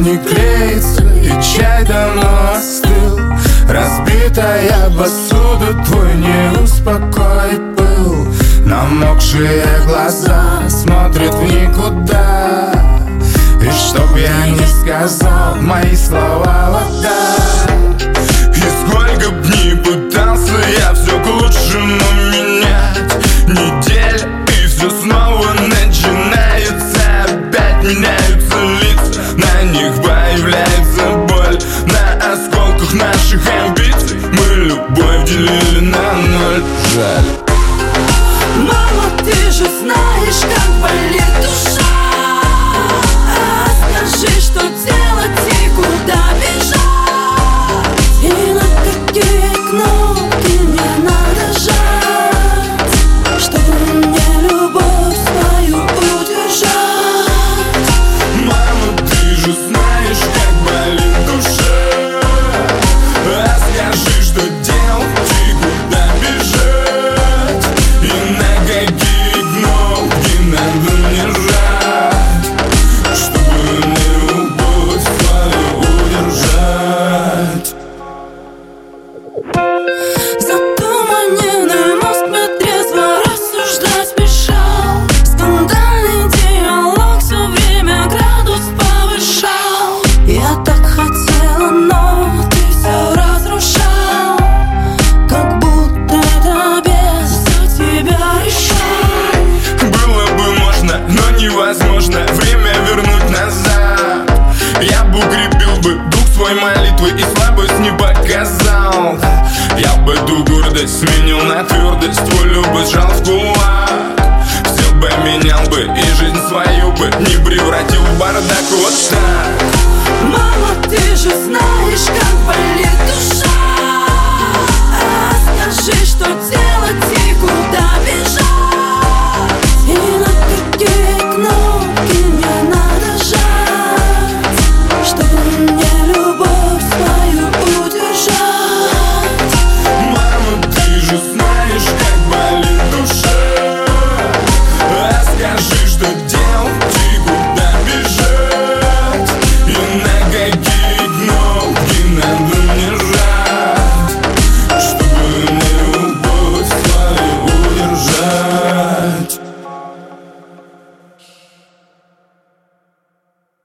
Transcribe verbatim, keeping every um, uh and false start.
не клеится, и чай давно остыл. Разбитая посуда, твой не успокоит пыл. Намокшие глаза смотрят в никуда. И чтоб я не сказал, мои слова вода. И сколько б ни пытался я все к лучшему менять. Неделя, и все снова начинается. Опять меняются лица, на них появляется боль. На осколках наших амбиций мы любовь делили на ноль. Жаль. Мама, ты же знаешь, как болит душа. А скажи, что делать и куда бежать. И на какие кнопки мне надо жать, чтобы мне любовь свою удержать. Мама, ты же знаешь, как болит душа. А скажи, что делать и куда бежать. И на какие кнопки надо мне жать, чтобы мне любовь свою удержать. Затуманенный мозг мне трезво рассуждать мешал. Скандальный диалог все время градус повышал. Я так хотела, но ты все разрушал. Как будто это без тебя решал. Было бы можно, но невозможно время вернуть назад. Я бы укрепил бы дух свой молитвой и слабость не показал. Я бы эту гордость сменил на твердость, твой любовь сжал в кулак. Все бы менял бы и жизнь свою бы не превратил в бардак вот так. Мама, ты же знаешь, как болит душа.